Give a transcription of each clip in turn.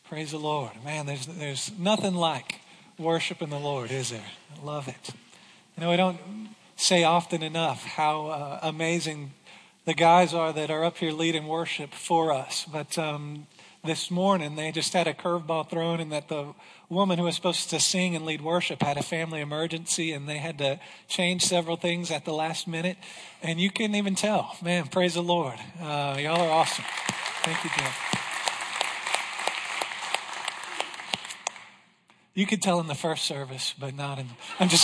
Praise the Lord. Man, there's nothing like worshiping the Lord, is there? I love it. We don't say often enough how amazing the guys are that are up here leading worship for us. But this morning, they just had a curveball thrown in that the woman who was supposed to sing and lead worship had a family emergency, and they had to change several things at the last minute. And you couldn't even tell. Man, praise the Lord. Y'all are awesome. Thank you, Jim. You could tell in the first service, but not in.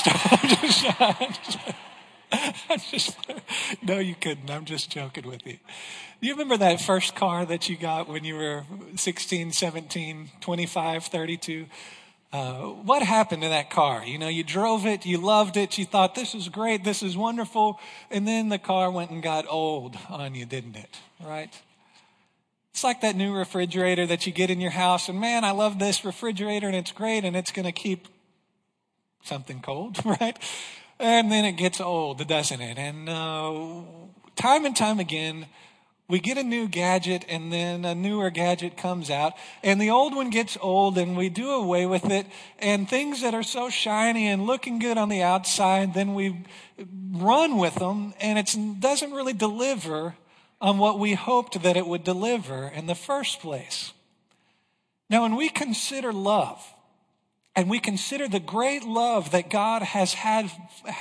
No, you couldn't. I'm just joking with you. Do you remember that first car that you got when you were 16, 17, 25, 32? What happened to that car? You drove it, you loved it, you thought this is great, this is wonderful, and then the car went and got old on you, didn't it? Right? It's like that new refrigerator that you get in your house, and man, I love this refrigerator, and it's great, and it's going to keep something cold, right? And then it gets old, doesn't it? And time and time again, we get a new gadget, and then a newer gadget comes out, and the old one gets old, and we do away with it, and things that are so shiny and looking good on the outside, then we run with them, and it doesn't really deliver on what we hoped that it would deliver in the first place. Now, when we consider love, and we consider the great love that God has had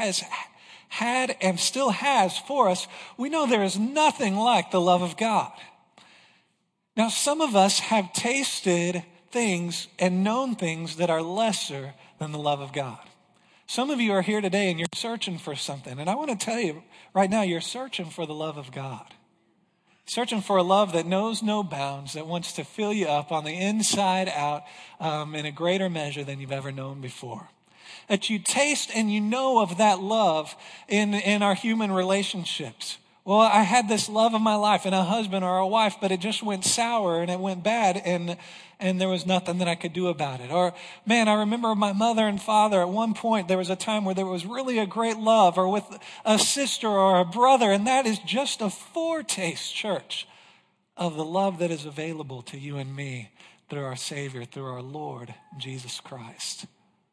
and still has for us, we know there is nothing like the love of God. Now, some of us have tasted things and known things that are lesser than the love of God. Some of you are here today and you're searching for something. And I want to tell you right now, you're searching for the love of God. Searching for a love that knows no bounds, that wants to fill you up on the inside out in a greater measure than you've ever known before. That you taste and you know of that love in our human relationships. Well, I had this love of my life in a husband or a wife, but it just went sour and it went bad and there was nothing that I could do about it. Or, man, I remember my mother and father at one point, there was a time where there was really a great love, or with a sister or a brother, and that is just a foretaste, church, of the love that is available to you and me through our Savior, through our Lord, Jesus Christ.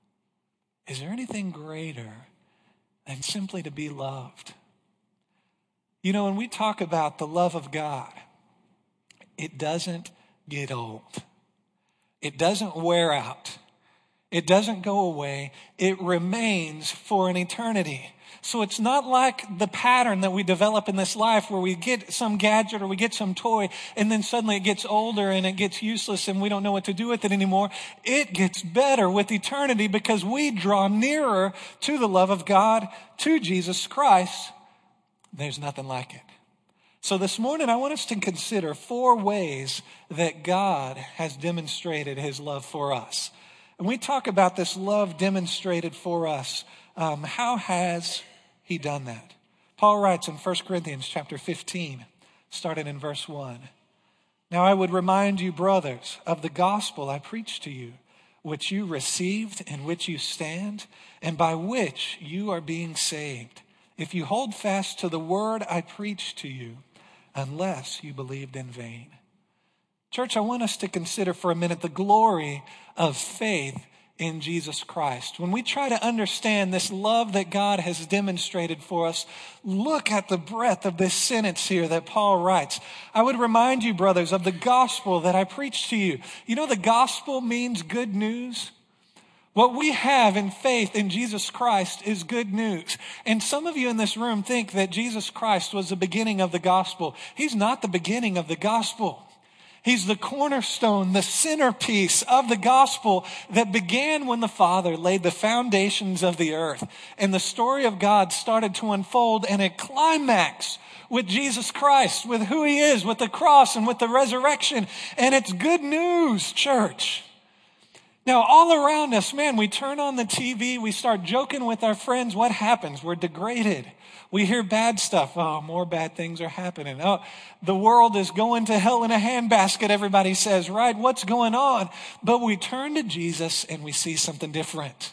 Is there anything greater than simply to be loved? When we talk about the love of God, it doesn't get old. It doesn't wear out. It doesn't go away. It remains for an eternity. So it's not like the pattern that we develop in this life where we get some gadget or we get some toy and then suddenly it gets older and it gets useless and we don't know what to do with it anymore. It gets better with eternity because we draw nearer to the love of God, to Jesus Christ. There's nothing like it. So this morning, I want us to consider 4 ways that God has demonstrated his love for us. And we talk about this love demonstrated for us. How has he done that? Paul writes in 1 Corinthians chapter 15, starting in verse 1. Now I would remind you, brothers, of the gospel I preached to you, which you received, in which you stand, and by which you are being saved, if you hold fast to the word I preached to you, unless you believed in vain. Church, I want us to consider for a minute the glory of faith in Jesus Christ. When we try to understand this love that God has demonstrated for us, look at the breadth of this sentence here that Paul writes. I would remind you, brothers, of the gospel that I preached to you. The gospel means good news. What we have in faith in Jesus Christ is good news. And some of you in this room think that Jesus Christ was the beginning of the gospel. He's not the beginning of the gospel. He's the cornerstone, the centerpiece of the gospel that began when the Father laid the foundations of the earth. And the story of God started to unfold, and it climaxed with Jesus Christ, with who he is, with the cross and with the resurrection. And it's good news, church. Now, all around us, man, we turn on the TV, we start joking with our friends. What happens? We're degraded. We hear bad stuff. Oh, more bad things are happening. Oh, the world is going to hell in a handbasket, everybody says, right? What's going on? But we turn to Jesus and we see something different.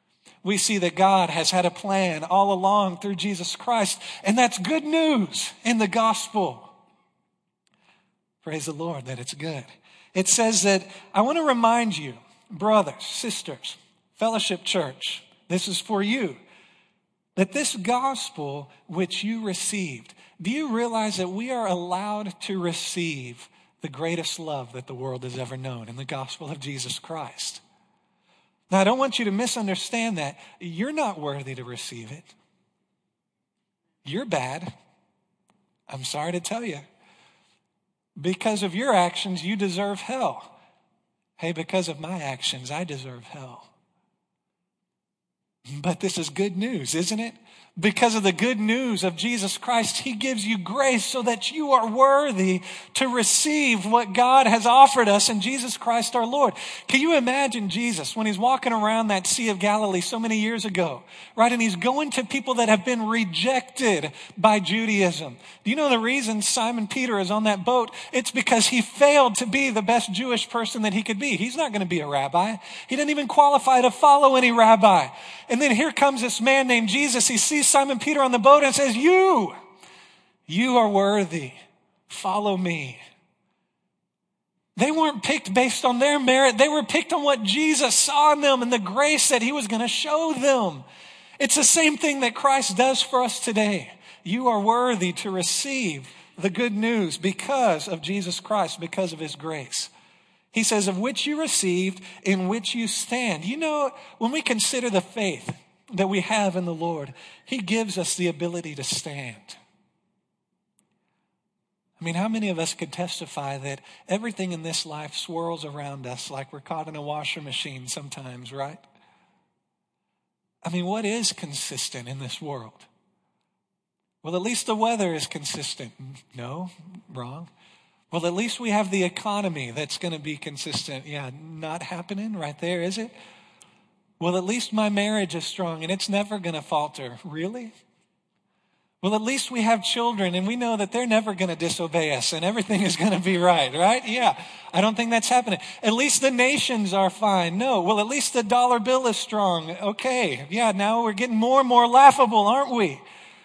We see that God has had a plan all along through Jesus Christ, and that's good news in the gospel. Praise the Lord that it's good. It says that, I want to remind you, brothers, sisters, Fellowship Church, this is for you, that this gospel which you received, do you realize that we are allowed to receive the greatest love that the world has ever known in the gospel of Jesus Christ? Now, I don't want you to misunderstand that. You're not worthy to receive it. You're bad. I'm sorry to tell you. Because of your actions, you deserve hell. Hey, because of my actions, I deserve hell. But this is good news, isn't it? Because of the good news of Jesus Christ, he gives you grace so that you are worthy to receive what God has offered us in Jesus Christ our Lord. Can you imagine Jesus when he's walking around that Sea of Galilee so many years ago, right? And he's going to people that have been rejected by Judaism. Do you know the reason Simon Peter is on that boat? It's because he failed to be the best Jewish person that he could be. He's not going to be a rabbi. He didn't even qualify to follow any rabbi. And then here comes this man named Jesus. He sees Simon Peter on the boat and says, you are worthy. Follow me. They weren't picked based on their merit. They were picked on what Jesus saw in them and the grace that he was going to show them. It's the same thing that Christ does for us today. You are worthy to receive the good news because of Jesus Christ, because of his grace. He says, of which you received, in which you stand. You know, when we consider the faith that we have in the Lord, he gives us the ability to stand. I mean, how many of us could testify that everything in this life swirls around us like we're caught in a washer machine sometimes, right? I mean, what is consistent in this world? Well, at least the weather is consistent. No, wrong. Well, at least we have the economy that's going to be consistent. Yeah, not happening right there, is it? Well, at least my marriage is strong and it's never going to falter. Really? Well, at least we have children and we know that they're never going to disobey us and everything is going to be right? Yeah, I don't think that's happening. At least the nations are fine. No, well, at least the dollar bill is strong. Okay, yeah, now we're getting more and more laughable, aren't we?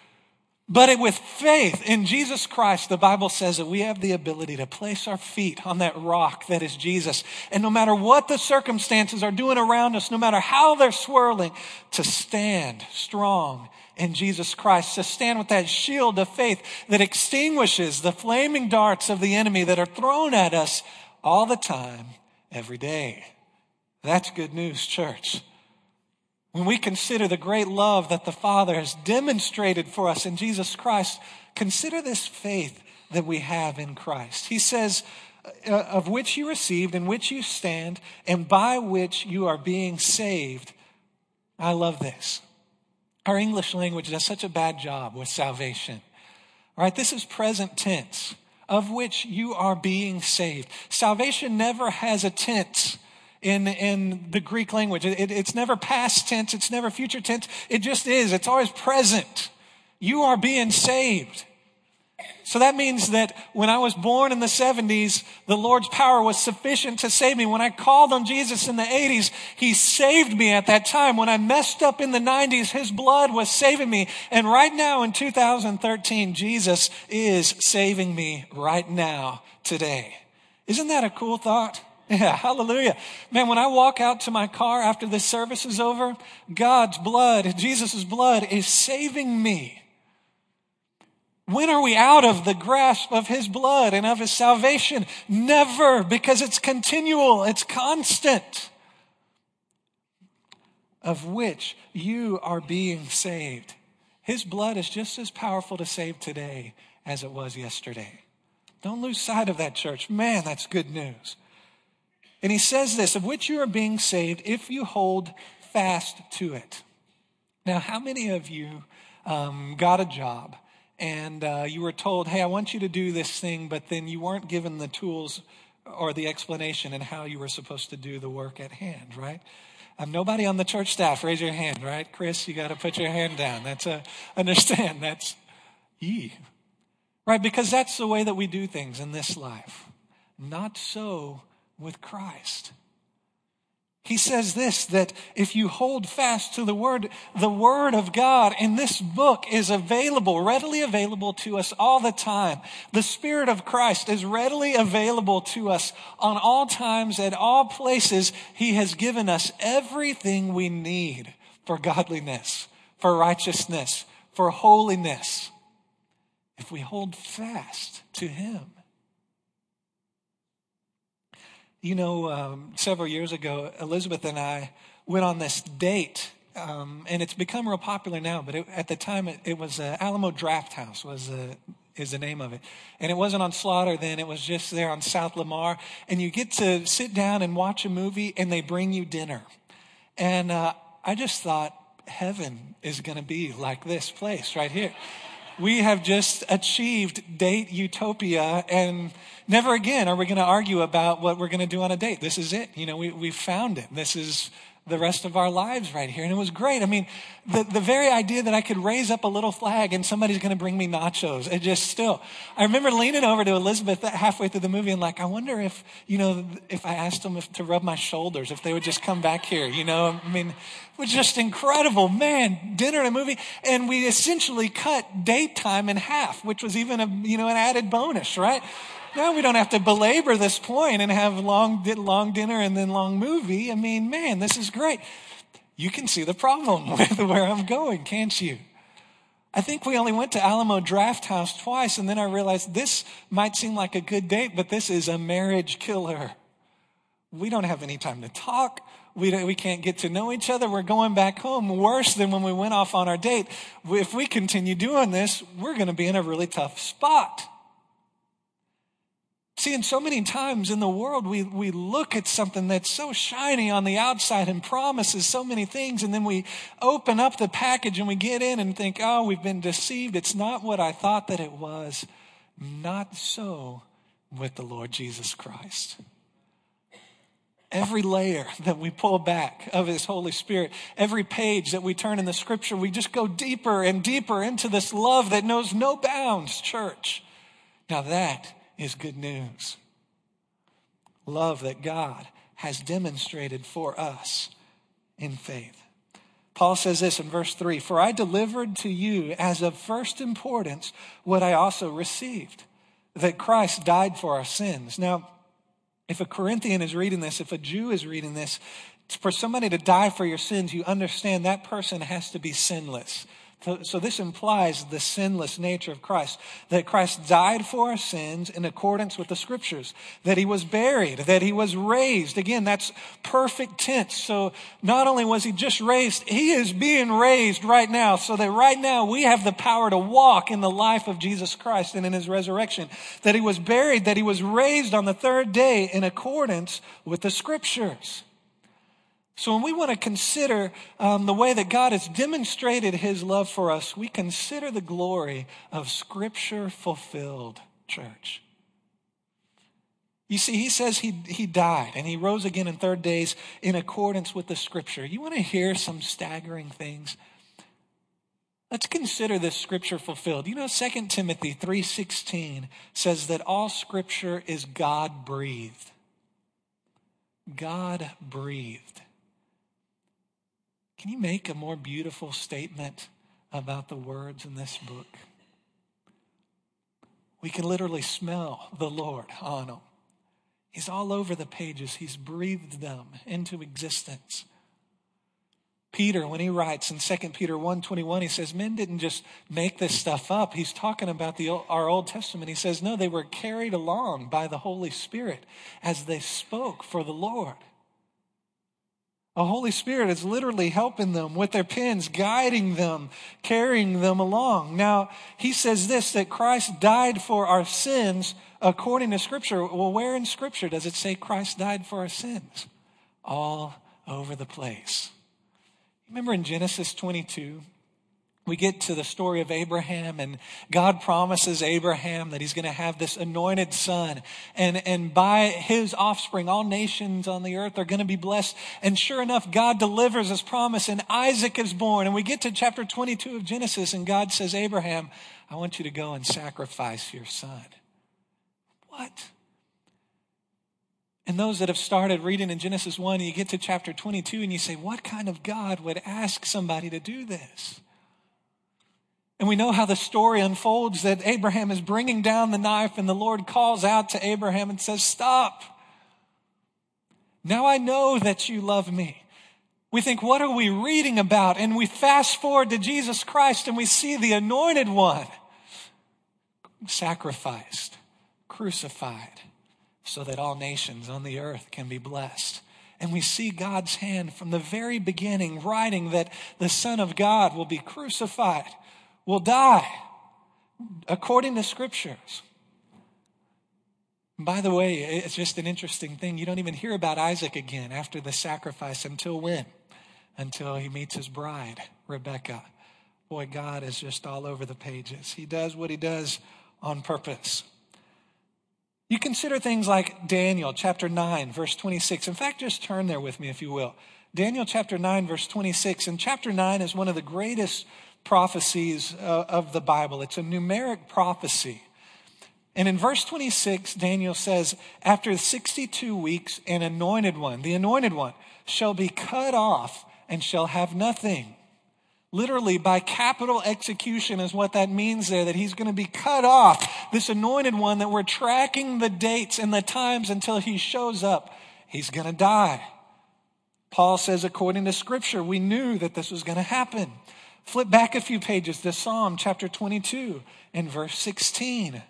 But with faith in Jesus Christ, the Bible says that we have the ability to place our feet on that rock that is Jesus. And no matter what the circumstances are doing around us, no matter how they're swirling, to stand strong in Jesus Christ, to stand with that shield of faith that extinguishes the flaming darts of the enemy that are thrown at us all the time, every day. That's good news, church. When we consider the great love that the Father has demonstrated for us in Jesus Christ, consider this faith that we have in Christ. He says, of which you received, in which you stand, and by which you are being saved. I love this. Our English language does such a bad job with salvation. All right, this is present tense, of which you are being saved. Salvation never has a tense. In the Greek language, it's never past tense, it's never future tense, it just is, it's always present. You are being saved. So that means that when I was born in the 70s, the Lord's power was sufficient to save me. When I called on Jesus in the 80s, he saved me at that time. When I messed up in the 90s, his blood was saving me. And right now in 2013, Jesus is saving me right now, today. Isn't that a cool thought? Yeah, hallelujah. Man, when I walk out to my car after this service is over, God's blood, Jesus' blood is saving me. When are we out of the grasp of his blood and of his salvation? Never, because it's continual, it's constant. Of which you are being saved. His blood is just as powerful to save today as it was yesterday. Don't lose sight of that, church. Man, that's good news. And he says this, of which you are being saved if you hold fast to it. Now, how many of you got a job and you were told, hey, I want you to do this thing, but then you weren't given the tools or the explanation in how you were supposed to do the work at hand, right? Nobody on the church staff, raise your hand, right? Chris, you got to put your hand down. Understand, that's ye. Right, because that's the way that we do things in this life. Not so with Christ. He says this, that if you hold fast to the word of God in this book is available, readily available to us all the time. The Spirit of Christ is readily available to us on all times, at all places. He has given us everything we need for godliness, for righteousness, for holiness, if we hold fast to him. You know, several years ago, Elizabeth and I went on this date, and it's become real popular now, but at the time it was Alamo Drafthouse is the name of it. And it wasn't on Slaughter then, it was just there on South Lamar. And you get to sit down and watch a movie, and they bring you dinner. And I just thought, heaven is going to be like this place right here. We have just achieved date utopia, and never again are we going to argue about what we're going to do on a date. This is it. You know, we found it. This is the rest of our lives right here. And it was great. I mean, the very idea that I could raise up a little flag and somebody's going to bring me nachos. It just still, I remember leaning over to Elizabeth halfway through the movie and like, I wonder if, you know, if I asked them to rub my shoulders, if they would just come back here, you know, I mean, it was just incredible, man, dinner and a movie. And we essentially cut date time in half, which was even an added bonus, right? Now we don't have to belabor this point and have long dinner and then long movie. I mean, man, this is great. You can see the problem with where I'm going, can't you? I think we only went to Alamo Drafthouse twice, and then I realized this might seem like a good date, but this is a marriage killer. We don't have any time to talk. We can't get to know each other. We're going back home worse than when we went off on our date. If we continue doing this, we're going to be in a really tough spot. See, and so many times in the world, we look at something that's so shiny on the outside and promises so many things, and then we open up the package and we get in and think, oh, we've been deceived. It's not what I thought that it was. Not so with the Lord Jesus Christ. Every layer that we pull back of his Holy Spirit, every page that we turn in the scripture, we just go deeper and deeper into this love that knows no bounds, church. Now that is good news. Love that God has demonstrated for us in faith. Paul says this in verse 3, "For I delivered to you as of first importance what I also received, that Christ died for our sins." Now, if a Corinthian is reading this, if a Jew is reading this, for somebody to die for your sins, you understand that person has to be sinless. So this implies the sinless nature of Christ, that Christ died for our sins in accordance with the scriptures, that he was buried, that he was raised. Again, that's perfect tense. So not only was he just raised, he is being raised right now, so that right now we have the power to walk in the life of Jesus Christ and in his resurrection, that he was buried, that he was raised on the third day in accordance with the scriptures. So when we want to consider the way that God has demonstrated his love for us, we consider the glory of Scripture fulfilled, church. You see, he says he died and he rose again in 3 days in accordance with the Scripture. You want to hear some staggering things? Let's consider this Scripture fulfilled. You know, 2 Timothy 3:16 says that all Scripture is God-breathed. God-breathed. Can you make a more beautiful statement about the words in this book? We can literally smell the Lord on them. He's all over the pages. He's breathed them into existence. Peter, when he writes in 2 Peter 1:21, he says, men didn't just make this stuff up. He's talking about our Old Testament. He says, no, they were carried along by the Holy Spirit as they spoke for the Lord. The Holy Spirit is literally helping them with their pens, guiding them, carrying them along. Now, he says this, that Christ died for our sins according to Scripture. Well, where in Scripture does it say Christ died for our sins? All over the place. Remember in Genesis 22, we get to the story of Abraham, and God promises Abraham that he's going to have this anointed son. And by his offspring, all nations on the earth are going to be blessed. And sure enough, God delivers his promise, and Isaac is born. And we get to chapter 22 of Genesis, and God says, Abraham, I want you to go and sacrifice your son. What? And those that have started reading in Genesis 1, you get to chapter 22 and you say, what kind of God would ask somebody to do this? And we know how the story unfolds, that Abraham is bringing down the knife and the Lord calls out to Abraham and says, stop. Now I know that you love me. We think, what are we reading about? And we fast forward to Jesus Christ and we see the anointed one sacrificed, crucified, so that all nations on the earth can be blessed. And we see God's hand from the very beginning writing that the Son of God will be crucified, will die, according to Scriptures. By the way, it's just an interesting thing. You don't even hear about Isaac again after the sacrifice. Until when? Until he meets his bride, Rebekah. Boy, God is just all over the pages. He does what he does on purpose. You consider things like Daniel chapter 9, verse 26. In fact, just turn there with me if you will. Daniel chapter 9, verse 26. And chapter 9 is one of the greatest prophecies of the Bible. It's a numeric prophecy. And in verse 26, Daniel says, after 62 weeks, an anointed one, the anointed one, shall be cut off and shall have nothing. Literally, by capital execution is what that means there, that he's going to be cut off. This anointed one that we're tracking the dates and the times until he shows up, he's going to die. Paul says, according to Scripture, we knew that this was going to happen. Flip back a few pages to Psalm chapter 22 and verse 16.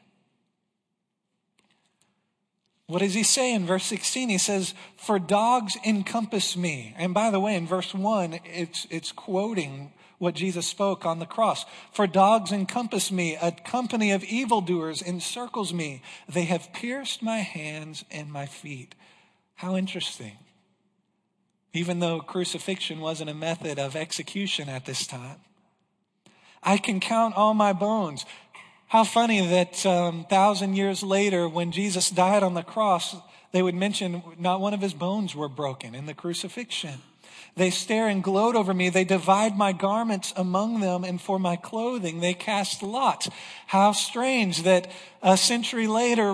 What does he say in verse 16? He says, for dogs encompass me. And by the way, in verse 1, it's quoting what Jesus spoke on the cross. For dogs encompass me, a company of evildoers encircles me. They have pierced my hands and my feet. How interesting. Even though crucifixion wasn't a method of execution at this time. I can count all my bones. How funny that 1,000 years later, when Jesus died on the cross, they would mention not one of his bones were broken in the crucifixion. They stare and gloat over me. They divide my garments among them, and for my clothing they cast lots. How strange that a century later,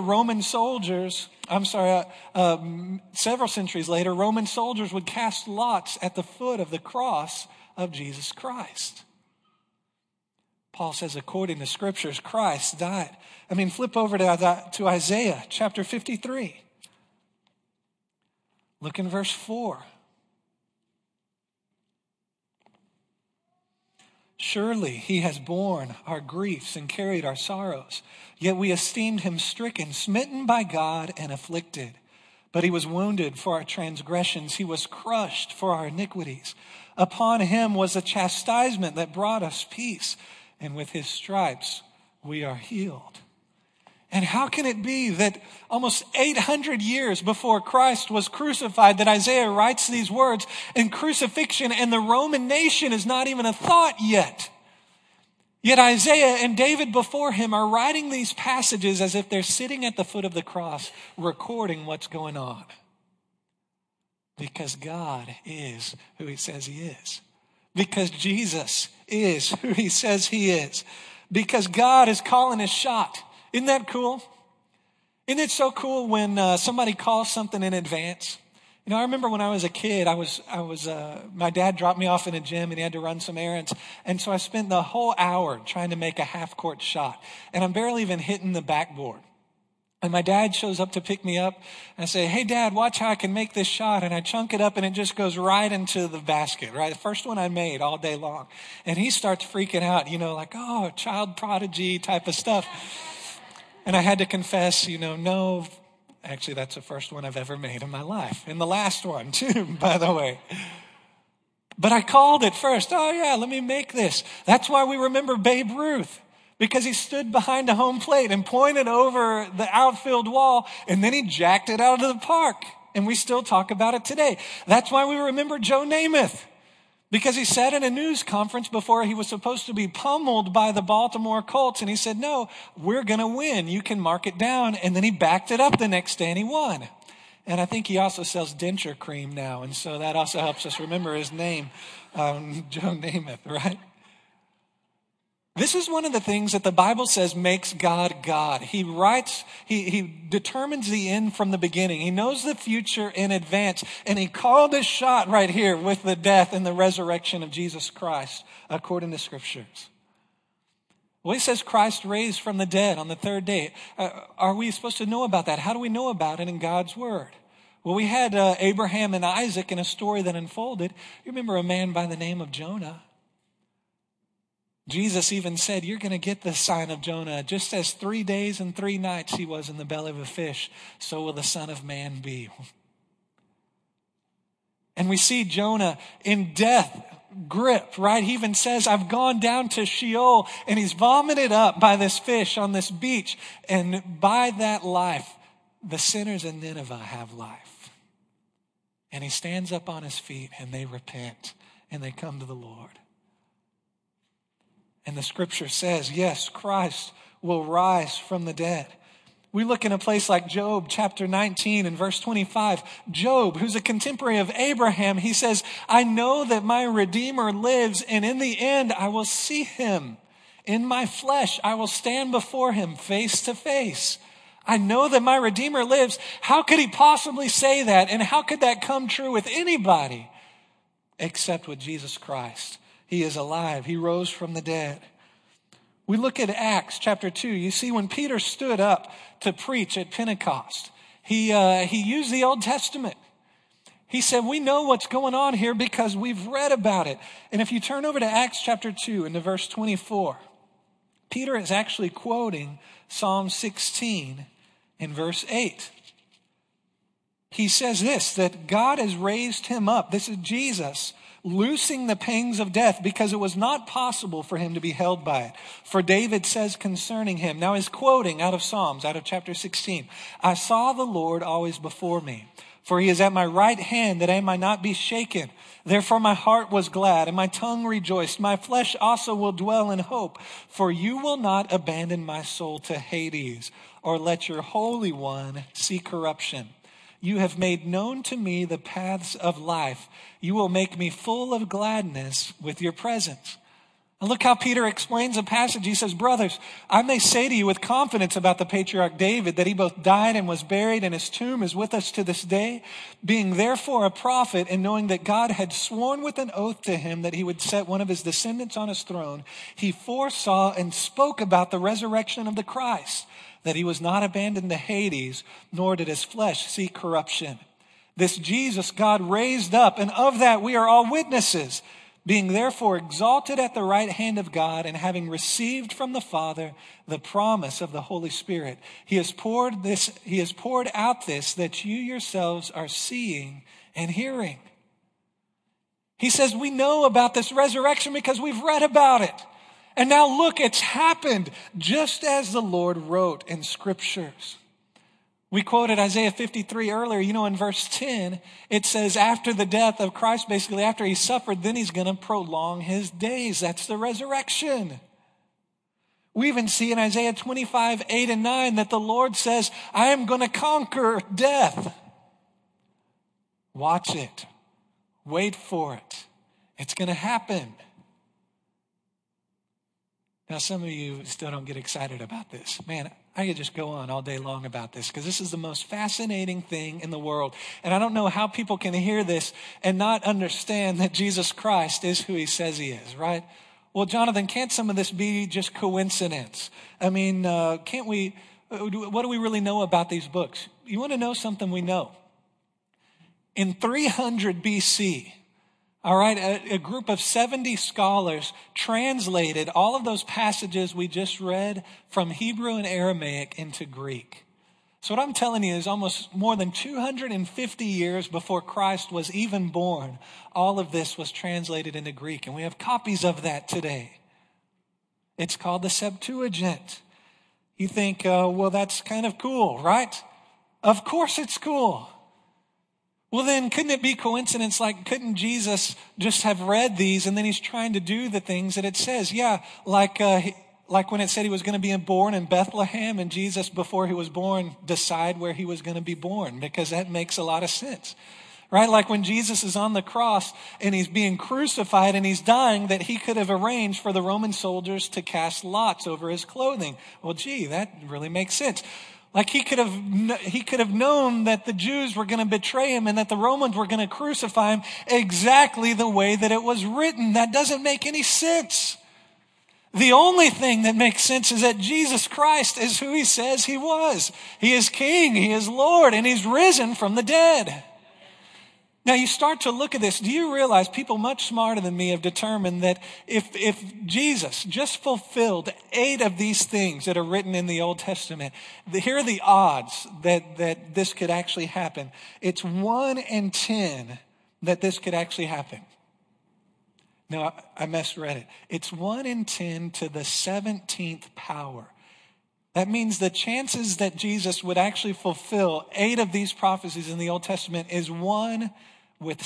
several centuries later, Roman soldiers would cast lots at the foot of the cross of Jesus Christ. Paul says, according to Scriptures, Christ died. Flip over to Isaiah chapter 53. Look in verse 4. Surely he has borne our griefs and carried our sorrows. Yet we esteemed him stricken, smitten by God, and afflicted. But he was wounded for our transgressions. He was crushed for our iniquities. Upon him was the chastisement that brought us peace. And with his stripes we are healed. And how can it be that almost 800 years before Christ was crucified that Isaiah writes these words, and crucifixion and the Roman nation is not even a thought yet? Yet Isaiah and David before him are writing these passages as if they're sitting at the foot of the cross recording what's going on. Because God is who he says he is. Because Jesus is who he says he is. Because God is calling his shot. Isn't that cool? Isn't it so cool when somebody calls something in advance? I remember when I was a kid, my dad dropped me off in a gym and he had to run some errands. And so I spent the whole hour trying to make a half-court shot. And I'm barely even hitting the backboard. And my dad shows up to pick me up and I say, hey, Dad, watch how I can make this shot. And I chunk it up and it just goes right into the basket, right? The first one I made all day long. And he starts freaking out, like, oh, child prodigy type of stuff. And I had to confess, no, actually, that's the first one I've ever made in my life. And the last one, too, by the way. But I called it first. Oh, yeah, let me make this. That's why we remember Babe Ruth. Because he stood behind a home plate and pointed over the outfield wall, and then he jacked it out of the park. And we still talk about it today. That's why we remember Joe Namath. Because he sat in a news conference before he was supposed to be pummeled by the Baltimore Colts. And he said, no, we're going to win. You can mark it down. And then he backed it up the next day and he won. And I think he also sells denture cream now. And so that also helps us remember his name, Joe Namath, right? This is one of the things that the Bible says makes God God. He determines the end from the beginning. He knows the future in advance. And he called his shot right here with the death and the resurrection of Jesus Christ, according to Scriptures. Well, he says Christ raised from the dead on the third day. Are we supposed to know about that? How do we know about it in God's Word? Well, we had Abraham and Isaac in a story that unfolded. You remember a man by the name of Jonah? Jesus even said, you're going to get the sign of Jonah. Just as 3 days and 3 nights he was in the belly of a fish, so will the Son of Man be. And we see Jonah in death grip, right? He even says, I've gone down to Sheol, and he's vomited up by this fish on this beach. And by that life, the sinners in Nineveh have life. And he stands up on his feet, and they repent, and they come to the Lord. And the Scripture says, yes, Christ will rise from the dead. We look in a place like Job chapter 19 and verse 25. Job, who's a contemporary of Abraham, he says, I know that my Redeemer lives, and in the end I will see him. In my flesh I will stand before him face to face. I know that my Redeemer lives. How could he possibly say that? And how could that come true with anybody except with Jesus Christ? He is alive. He rose from the dead. We look at Acts chapter 2. You see, when Peter stood up to preach at Pentecost, he used the Old Testament. He said, we know what's going on here because we've read about it. And if you turn over to Acts chapter 2 into verse 24, Peter is actually quoting Psalm 16 in verse 8. He says this, that God has raised him up. This is Jesus, loosing the pangs of death, because it was not possible for him to be held by it. For David says concerning him, now he's quoting out of Psalms, out of chapter 16, I saw the Lord always before me, for he is at my right hand that I might not be shaken. Therefore my heart was glad and my tongue rejoiced. My flesh also will dwell in hope, for you will not abandon my soul to Hades, or let your Holy One see corruption. You have made known to me the paths of life. You will make me full of gladness with your presence. And look how Peter explains the passage. He says, brothers, I may say to you with confidence about the patriarch David that he both died and was buried, and his tomb is with us to this day. Being therefore a prophet, and knowing that God had sworn with an oath to him that he would set one of his descendants on his throne, he foresaw and spoke about the resurrection of the Christ, that he was not abandoned to Hades, nor did his flesh see corruption. This Jesus God raised up, and of that we are all witnesses. Being therefore exalted at the right hand of God, and having received from the Father the promise of the Holy Spirit, he has poured out this that you yourselves are seeing and hearing. He says we know about this resurrection because we've read about it. And now look, it's happened just as the Lord wrote in Scriptures. We quoted Isaiah 53 earlier. You know, in verse 10, it says after the death of Christ, basically after he suffered, then he's going to prolong his days. That's the resurrection. We even see in Isaiah 25, 8 and 9 that the Lord says, I am going to conquer death. Watch it. Wait for it. It's going to happen. Now, some of you still don't get excited about this. Man, I could just go on all day long about this because this is the most fascinating thing in the world. And I don't know how people can hear this and not understand that Jesus Christ is who he says he is, right? Well, Jonathan, can't some of this be just coincidence? I mean, what do we really know about these books? You want to know something we know? In 300 BC, all right, a group of 70 scholars translated all of those passages we just read from Hebrew and Aramaic into Greek. So what I'm telling you is almost more than 250 years before Christ was even born, all of this was translated into Greek, and we have copies of that today. It's called the Septuagint. You think, well, that's kind of cool, right? Of course it's cool. Well, then, couldn't it be coincidence? Like, couldn't Jesus just have read these and then he's trying to do the things that it says? Yeah, like when it said he was going to be born in Bethlehem, and Jesus, before he was born, decide where he was going to be born, because that makes a lot of sense. right? Like when Jesus is on the cross and he's being crucified and he's dying, that he could have arranged for the Roman soldiers to cast lots over his clothing. Well, gee, that really makes sense. Like he could have known that the Jews were going to betray him and that the Romans were going to crucify him exactly the way that it was written. That doesn't make any sense. The only thing that makes sense is that Jesus Christ is who he says he was. He is King, he is Lord, and he's risen from the dead. Now you start to look at this. Do you realize people much smarter than me have determined that if Jesus just fulfilled 8 of these things that are written in the Old Testament, here are the odds that this could actually happen. It's 1 in 10 that this could actually happen. No, I misread it. It's 1 in 10 to the 17th power. That means the chances that Jesus would actually fulfill 8 of these prophecies in the Old Testament is 1 with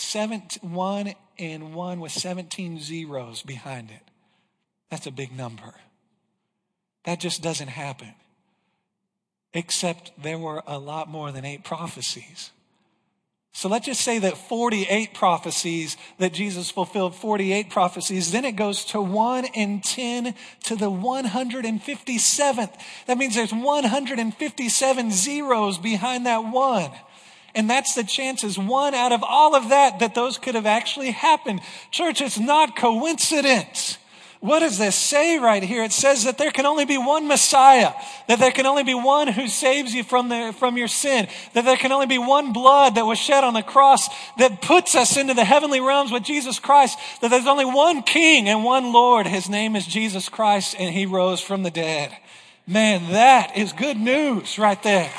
17 zeros behind it. That's a big number. That just doesn't happen. Except there were a lot more than 8 prophecies. So let's just say that 48 prophecies, that Jesus fulfilled 48 prophecies. Then it goes to 1 in 10 to the 157th. That means there's 157 zeros behind that 1. And that's the chances, 1 out of all of that those could have actually happened. Church, it's not coincidence. What does this say right here? It says that there can only be one Messiah, that there can only be one who saves you from your sin, that there can only be one blood that was shed on the cross that puts us into the heavenly realms with Jesus Christ, that there's only one King and one Lord. His name is Jesus Christ, and he rose from the dead. Man, that is good news right there.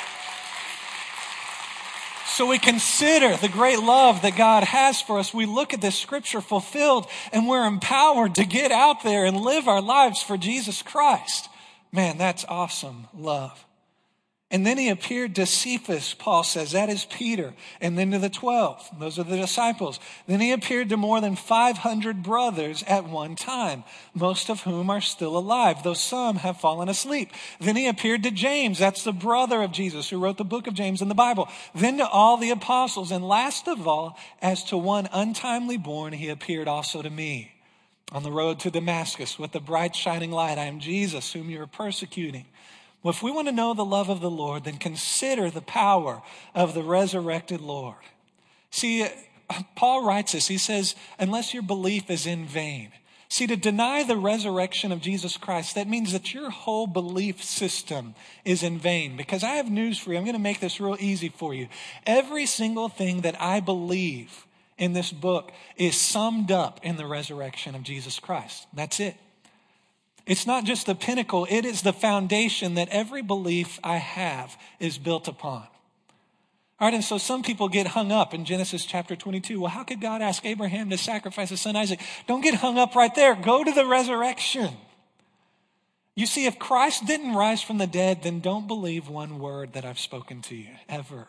So we consider the great love that God has for us. We look at this scripture fulfilled and we're empowered to get out there and live our lives for Jesus Christ. Man, that's awesome love. And then he appeared to Cephas, Paul says, that is Peter, and then to the 12. Those are the disciples. Then he appeared to more than 500 brothers at one time, most of whom are still alive, though some have fallen asleep. Then he appeared to James, that's the brother of Jesus, who wrote the book of James in the Bible. Then to all the apostles, and last of all, as to one untimely born, he appeared also to me. On the road to Damascus with the bright shining light, I am Jesus, whom you are persecuting. Well, if we want to know the love of the Lord, then consider the power of the resurrected Lord. See, Paul writes this. He says, unless your belief is in vain. See, to deny the resurrection of Jesus Christ, that means that your whole belief system is in vain. Because I have news for you. I'm going to make this real easy for you. Every single thing that I believe in this book is summed up in the resurrection of Jesus Christ. That's it. It's not just the pinnacle, it is the foundation that every belief I have is built upon. All right, and so some people get hung up in Genesis chapter 22. Well, how could God ask Abraham to sacrifice his son Isaac? Don't get hung up right there. Go to the resurrection. You see, if Christ didn't rise from the dead, then don't believe one word that I've spoken to you, ever.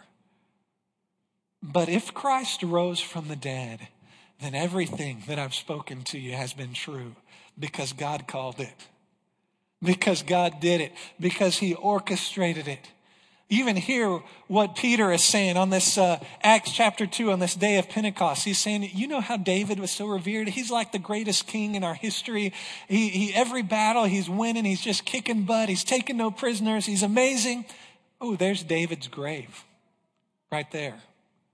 But if Christ rose from the dead, then everything that I've spoken to you has been true. Because God called it. Because God did it. Because he orchestrated it. Even hear what Peter is saying on this Acts chapter 2, on this day of Pentecost. He's saying, you know how David was so revered? He's like the greatest king in our history. Every battle he's winning, he's just kicking butt. He's taking no prisoners. He's amazing. Oh, there's David's grave right there.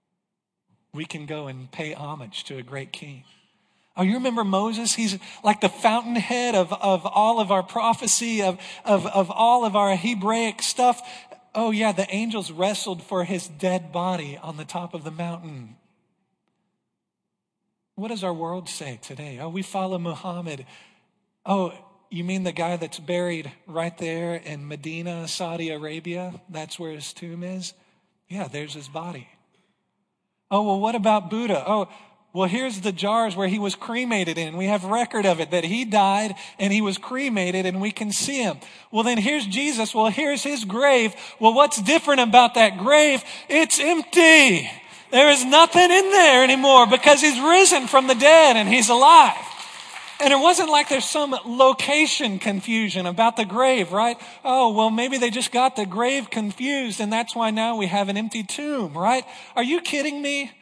We can go and pay homage to a great king. Oh, you remember Moses? He's like the fountainhead of all of our prophecy, of all of our Hebraic stuff. Oh yeah, the angels wrestled for his dead body on the top of the mountain. What does our world say today? Oh, we follow Muhammad. Oh, you mean the guy that's buried right there in Medina, Saudi Arabia? That's where his tomb is? Yeah, there's his body. Oh, well, what about Buddha? Oh, well, here's the jars where he was cremated in. We have record of it, that he died and he was cremated and we can see him. Well, then here's Jesus. Well, here's his grave. Well, what's different about that grave? It's empty. There is nothing in there anymore because he's risen from the dead and he's alive. And it wasn't like there's some location confusion about the grave, right? Oh, well, maybe they just got the grave confused and that's why now we have an empty tomb, right? Are you kidding me?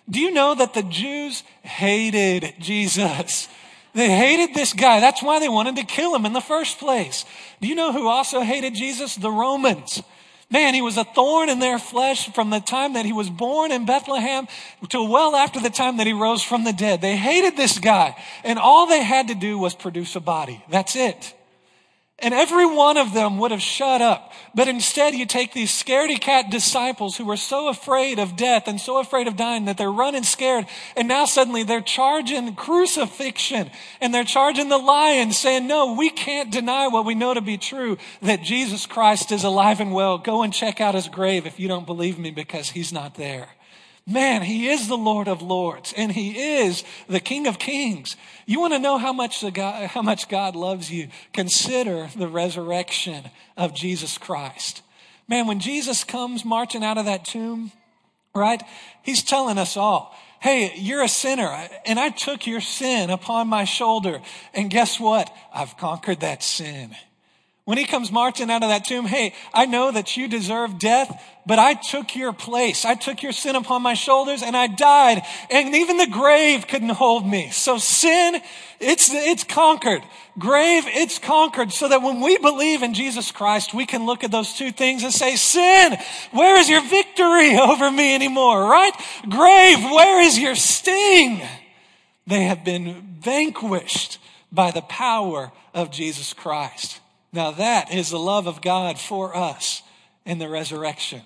Do you know that the Jews hated Jesus? They hated this guy. That's why they wanted to kill him in the first place. Do you know who also hated Jesus? The Romans. Man, he was a thorn in their flesh from the time that he was born in Bethlehem till well after the time that he rose from the dead. They hated this guy, and all they had to do was produce a body. That's it. And every one of them would have shut up. But instead, you take these scaredy cat disciples who were so afraid of death and so afraid of dying that they're running scared. And now suddenly they're charging crucifixion and they're charging the lion, saying, no, we can't deny what we know to be true, that Jesus Christ is alive and well. Go and check out his grave if you don't believe me, because he's not there. Man, he is the Lord of Lords, and he is the King of Kings. You want to know how much God loves you? Consider the resurrection of Jesus Christ. Man, when Jesus comes marching out of that tomb, right, he's telling us all, hey, you're a sinner, and I took your sin upon my shoulder, and guess what? I've conquered that sin. When he comes marching out of that tomb, hey, I know that you deserve death, but I took your place. I took your sin upon my shoulders and I died, and even the grave couldn't hold me. So sin, it's conquered. Grave, it's conquered, so that when we believe in Jesus Christ, we can look at those two things and say, sin, where is your victory over me anymore, right? Grave, where is your sting? They have been vanquished by the power of Jesus Christ. Now that is the love of God for us in the resurrection.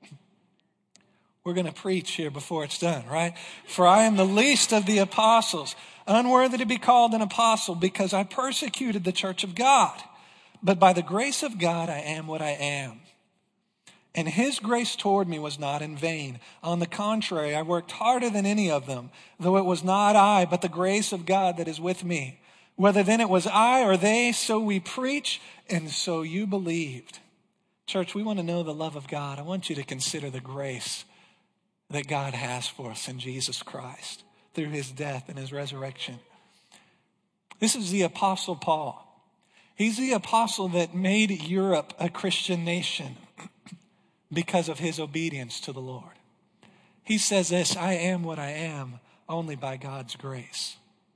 We're going to preach here before it's done, right? For I am the least of the apostles, unworthy to be called an apostle, because I persecuted the church of God. But by the grace of God, I am what I am. And his grace toward me was not in vain. On the contrary, I worked harder than any of them, though it was not I, but the grace of God that is with me. Whether then it was I or they, so we preach, and so you believed. Church, we want to know the love of God. I want you to consider the grace that God has for us in Jesus Christ through his death and his resurrection. This is the Apostle Paul. He's the apostle that made Europe a Christian nation because of his obedience to the Lord. He says this, I am what I am only by God's grace.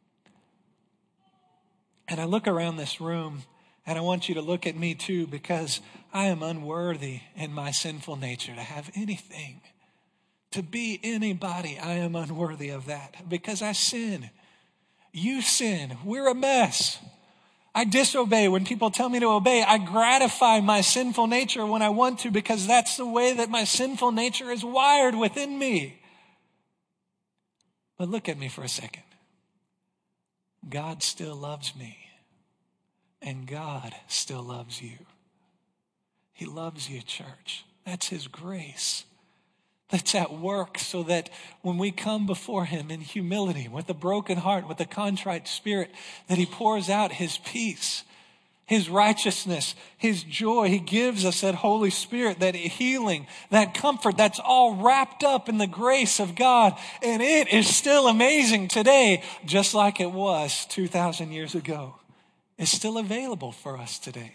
And I look around this room, and I want you to look at me too, because I am unworthy in my sinful nature to have anything, to be anybody. I am unworthy of that because I sin. You sin. We're a mess. I disobey when people tell me to obey. I gratify my sinful nature when I want to, because that's the way that my sinful nature is wired within me. But look at me for a second. God still loves me, and God still loves you. He loves you, church. That's his grace that's at work, so that when we come before him in humility, with a broken heart, with a contrite spirit, that he pours out his peace, his righteousness, his joy. He gives us that Holy Spirit, that healing, that comfort, that's all wrapped up in the grace of God. And it is still amazing today, just like it was 2,000 years ago. It's still available for us today.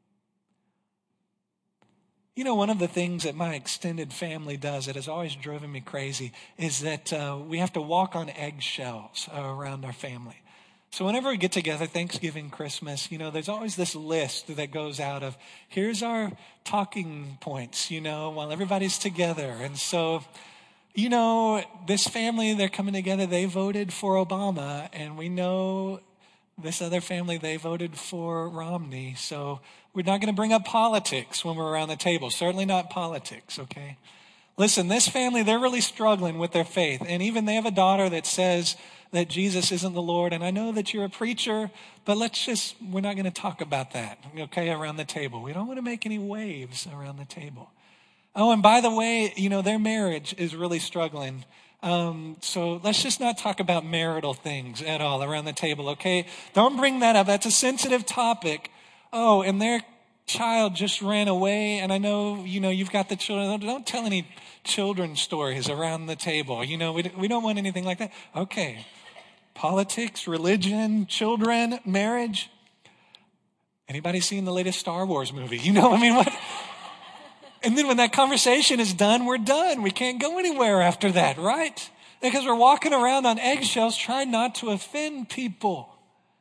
You know, one of the things that my extended family does that has always driven me crazy is that we have to walk on eggshells around our family. So whenever we get together, Thanksgiving, Christmas, there's always this list that goes out of, here's our talking points, while everybody's together. And so, this family, they're coming together, they voted for Obama, and we know this other family, they voted for Romney. So we're not going to bring up politics when we're around the table. Certainly not politics, okay? Listen, this family, they're really struggling with their faith. And even they have a daughter that says that Jesus isn't the Lord. And I know that you're a preacher, but we're not going to talk about that, okay, around the table. We don't want to make any waves around the table. Oh, and by the way, their marriage is really struggling. So let's just not talk about marital things at all around the table, okay? Don't bring that up. That's a sensitive topic. Oh, and their child just ran away, and I know, you've got the children. Don't tell any children's stories around the table. We don't want anything like that. Okay. Politics, religion, children, marriage. Anybody seen the latest Star Wars movie? What? And then when that conversation is done, we're done. We can't go anywhere after that, right? Because we're walking around on eggshells trying not to offend people.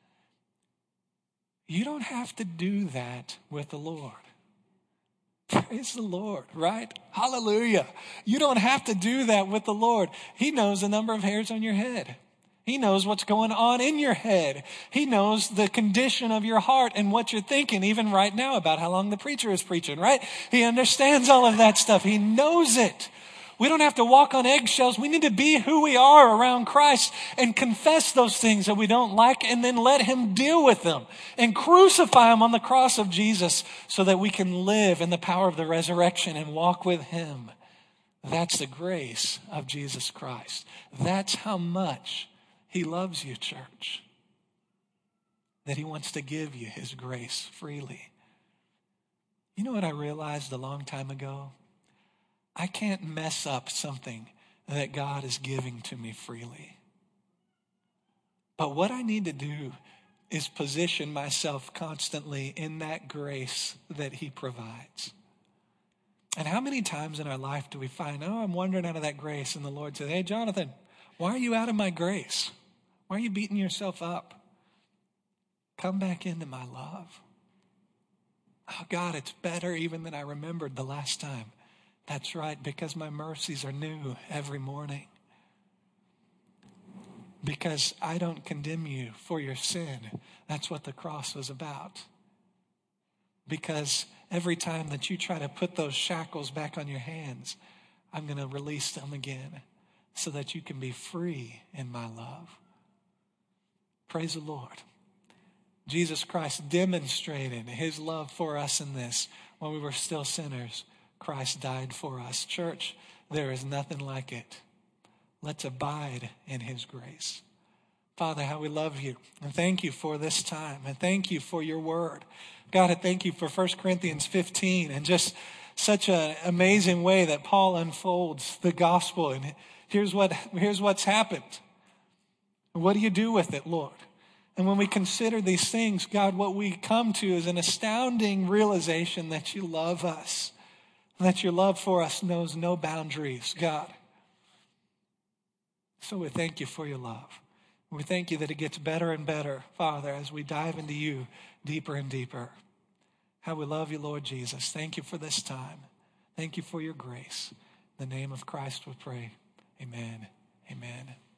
You don't have to do that with the Lord. Praise the Lord, right? Hallelujah. You don't have to do that with the Lord. He knows the number of hairs on your head. He knows what's going on in your head. He knows the condition of your heart and what you're thinking, even right now about how long the preacher is preaching, right? He understands all of that stuff. He knows it. We don't have to walk on eggshells. We need to be who we are around Christ and confess those things that we don't like and then let him deal with them and crucify them on the cross of Jesus so that we can live in the power of the resurrection and walk with him. That's the grace of Jesus Christ. That's how much he loves you, church. That he wants to give you his grace freely. You know what I realized a long time ago? I can't mess up something that God is giving to me freely. But what I need to do is position myself constantly in that grace that he provides. And how many times in our life do we find, I'm wandering out of that grace, and the Lord says, hey, Jonathan, why are you out of my grace? Why are you beating yourself up? Come back into my love. Oh, God, it's better even than I remembered the last time. That's right, because my mercies are new every morning. Because I don't condemn you for your sin. That's what the cross was about. Because every time that you try to put those shackles back on your hands, I'm going to release them again so that you can be free in my love. Praise the Lord. Jesus Christ demonstrated his love for us in this. When we were still sinners, Christ died for us. Church, there is nothing like it. Let's abide in his grace. Father, how we love you. And thank you for this time. And thank you for your word. God, I thank you for 1 Corinthians 15 and just such an amazing way that Paul unfolds the gospel. And here's what's happened. What do you do with it, Lord? And when we consider these things, God, what we come to is an astounding realization that you love us. And that your love for us knows no boundaries, God. So we thank you for your love. We thank you that it gets better and better, Father, as we dive into you deeper and deeper. How we love you, Lord Jesus. Thank you for this time. Thank you for your grace. In the name of Christ we pray. Amen. Amen.